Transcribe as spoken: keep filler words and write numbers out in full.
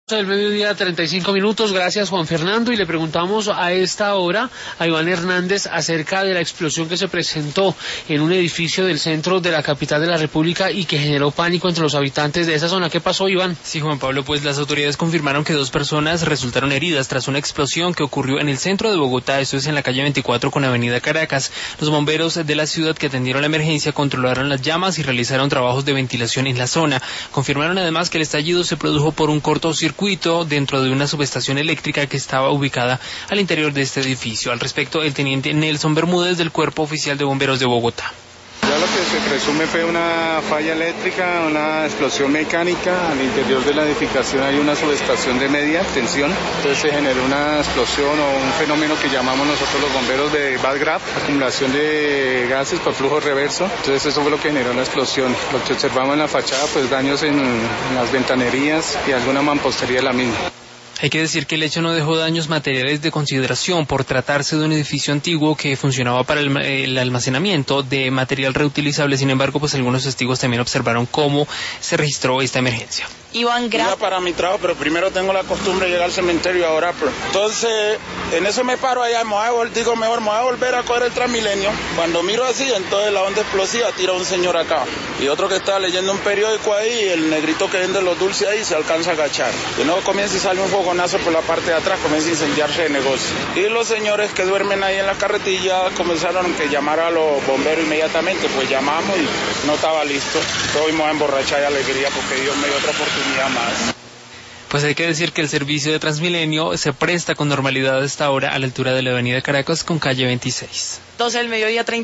Del mediodía, treinta y cinco minutos, gracias Juan Fernando, y le preguntamos a esta hora a Iván Hernández acerca de la explosión que se presentó en un edificio del centro de la capital de la República y que generó pánico entre los habitantes de esa zona. ¿Qué pasó, Iván? Sí, Juan Pablo, pues las autoridades confirmaron que dos personas resultaron heridas tras una explosión que ocurrió en el centro de Bogotá, esto es en la calle veinticuatro con avenida Caracas. Los bomberos de la ciudad que atendieron la emergencia controlaron las llamas y realizaron trabajos de ventilación en la zona. Confirmaron además que el estallido se produjo por un cortocircuito dentro de una subestación eléctrica que estaba ubicada al interior de este edificio. Al respecto, el teniente Nelson Bermúdez del Cuerpo Oficial de Bomberos de Bogotá. Ya lo que se presume fue una falla eléctrica, una explosión mecánica. Al interior de la edificación hay una subestación de media tensión, entonces se generó una explosión o un fenómeno que llamamos nosotros los bomberos de bad graph, acumulación de gases por flujo reverso. Entonces eso fue lo que generó la explosión. Lo que observamos en la fachada, pues daños en, en las ventanerías y alguna mampostería de la misma. Hay que decir que el hecho no dejó daños materiales de consideración por tratarse de un edificio antiguo que funcionaba para el, el almacenamiento de material reutilizable. Sin embargo, pues algunos testigos también observaron cómo se registró esta emergencia. Iván Gra... Iba para mi trabajo, pero primero tengo la costumbre de llegar al cementerio y ahora, pero... entonces en eso me paro allá, me voy a vol... digo mejor me voy a volver a coger el Transmilenio. Cuando miro así, entonces la onda explosiva tira un señor acá y otro que estaba leyendo un periódico ahí, el negrito que vende los dulces ahí se alcanza a agachar. De nuevo comienza y sale un fogonazo por la parte de atrás, comienza a incendiarse el negocio. Y los señores que duermen ahí en la carretilla comenzaron a llamar a los bomberos inmediatamente, pues llamamos y no estaba listo. Todos íbamos a emborrachar de alegría porque Dios me dio otra oportunidad más. Pues hay que decir que el servicio de Transmilenio se presta con normalidad a esta hora a la altura de la avenida Caracas con calle veintiséis. doce del mediodía, treinta